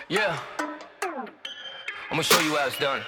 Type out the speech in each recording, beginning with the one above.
Yeah, I'm gonna show you how it's done.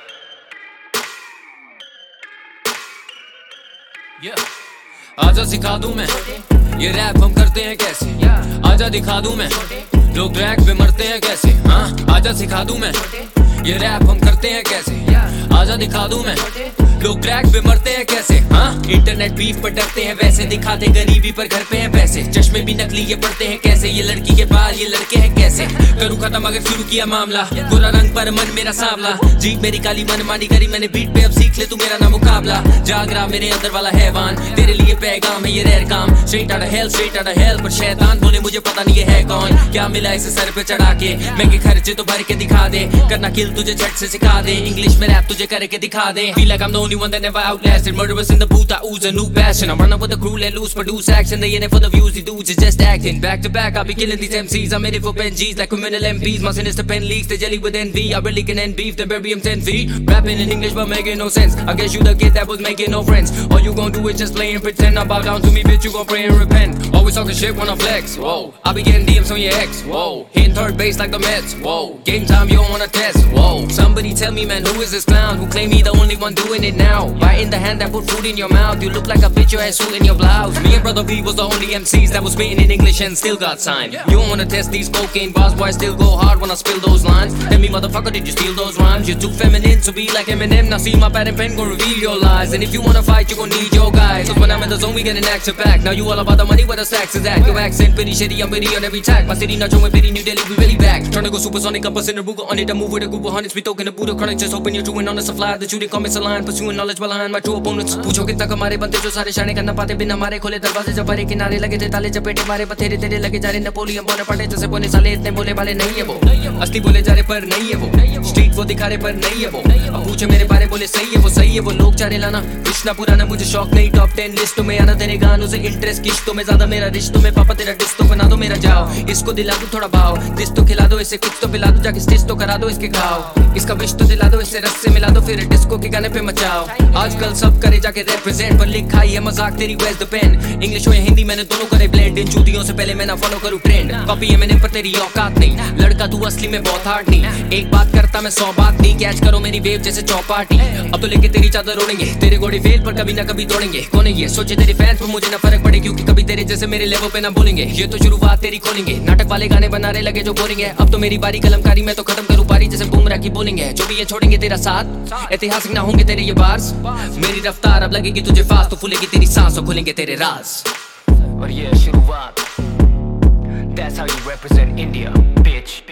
Yeah. आजा सिखा दूं मैं ये रैप हम करते हैं कैसे। आजा दिखा दूं मैं लोग ट्रैक पे मरते हैं कैसे। हाँ आजा सिखा दूं मैं ये रैप हम करते हैं कैसे। आजा दिखा दूं मैं लोग ट्रैक पे मरते हैं कैसे। हाँ इंटरनेट बीफ पर डरते हैं वैसे, दिखाते गरीबी पर घर पे हैं पैसे। चश्मे भी नकली ये पढ़ते हैं कैसे, ये लड़की के बाल ये लड़के हैं कैसे। करूँ खत्म अगर शुरू किया मामला, गोरा रंग पर मन मेरा सांवला, जीप मेरी काली मन मानी करी मैंने बीट पे, अब सीख ले तू मेरा ना मुकाबला। जाग रहा मेरे अंदर वाला हैवान, तेरे लिए पैगाम है ये रेयर काम। स्ट्रेट आउट ऑफ हेल पर शैतान बोले मुझे पता नहीं ये है कौन। क्या मिला इसे सर पे चढ़ा के, महंगे खर्चे तो भर के दिखा दे, करना किल तुझे झट से सिखा दे, इंग्लिश में रैप तुझे करके दिखा दे। Feel like I'm the only one that never outlasted, murderers in the booth I ooze a new passion. I'm running with the crew, let loose, produce action, they in it for the views, the dudes is just acting. Back to back I'll be killing these MCs, I'm in it for pen G's like criminal MPs. My sinister pen leaks, they jelly with envy, I really can end beef, then bury him 10 feet. Rapping in English but making no sense, I guess you the kid that was making no friends. All you gon' do is just play and pretend. Now bow down to me bitch, you gon' pray and repent. Always talking shit when I flex, whoa, I be getting DMs on your ex, whoa, hitting third base like the Mets, whoa, game time you don't wanna test, whoa. Somebody tell me man, who is this clown who claim he the only one doing it now? Biting the hand that put food in your mouth, you look like a bitch, your ass suit in your blouse. Me and brother B was the only MCs that was spitting in English and still got signed. You don't wanna test these cocaine bars, boy, I still go hard when I spill those lines. Tell me motherfucker, did you steal those rhymes? You're too feminine to be like Eminem, now see my pad and pen gon' reveal your lies. And if you wanna fight, you gon' need your guys, cause when I'm in the zone we get an action pack. Now you all about the money, where the stacks is at. Your accent pretty shitty, I'm pretty on every track. My city not showing pretty, New Delhi, we really back. Trying to go supersonic, up us in the Ruger on it, I move with a group of hundreds, we talking a Buddha chronic, just hoping you're doing on the supply. The shooting comments a line, pursuing knowledge behind my true opponents. पूछो कितना कमारे बनते जो सारे शाने करना पाते बिना मारे, खोले दरवाजे जब भरे किनारे लगे थे ताले चपेटे मारे, बथेरे तेरे लगे जा रहे नेपोलियन बोने पड़े जैसे बोने साले, इतने बोले वाले नहीं है वो, असली बोले जा रहे पर नहीं है वो, स्ट्रीट वो दिखा रहे पर नहीं है वो। अब पूछे मेरे बारे बोले सही है वो लोग चारे लाना कृष्णा पुराना, मुझे शौक नहीं टॉप 10 लिस्टों में आना, तेरे गानों से इंटरेस्ट किश्तों में ज्यादा, मेरा रिश्तों में पापा तेरा डिस तो बना दो मेरा जाओ, इसको दिला दो थोड़ा भाव, दिस तो खिला दो इसे, कुछ तो पिला दो जाके स्टिच तो करा दो इसके घाव, इसका विश तो दिला दो इससे रस से मिला दो, फिर डिस्को के गाने पे मचाओ। आजकल सब करे जाके रिप्रेजेंट, पर लिखा ही है मजाक तेरी वेज द पेन, इंग्लिश हो या हिंदी मैंने दोनों करे ब्लेंड, इन चूतियों से पहले मैं ना फॉलो करूं ट्रेंड, कॉपी है मैंने पर तेरी औकात नहीं, लड़का तू असली में बहुत हार्ड नहीं, एक बात करता मैं 100 बात नहीं, कैच करो मेरी वेव जैसे चौपाटी, अब तो लेके तेरी चादर ओढ़ेंगे, तेरे घोड़े फेल पर कभी ना कभी तोड़ेंगे, कौन है ये सोचे तेरे फैंस पर मुझे ना फर्क पड़े, क्योंकि कभी तेरे जैसे मेरे लेवल पे ना बोलेंगे, ये तो शुरुआत तेरी खोलेंगे, नाटक वाले गाने बनाने लगे जो बोरिंग है, अब तो मेरी बारी कलमकारी मैं तो खत्म करूं पारी जैसे बुमराह की बॉलिंग है, जो भी ये छोड़ेंगे तेरा साथ, ऐतिहासिक ना होंगे तेरे ये बार्स, मेरी रफ्तार अब लगेगी तुझे फास्ट, तो फूलेगी तेरी सांस और खुलेंगे तेरे राज। और ये शुरुआत, that's how you represent India, bitch.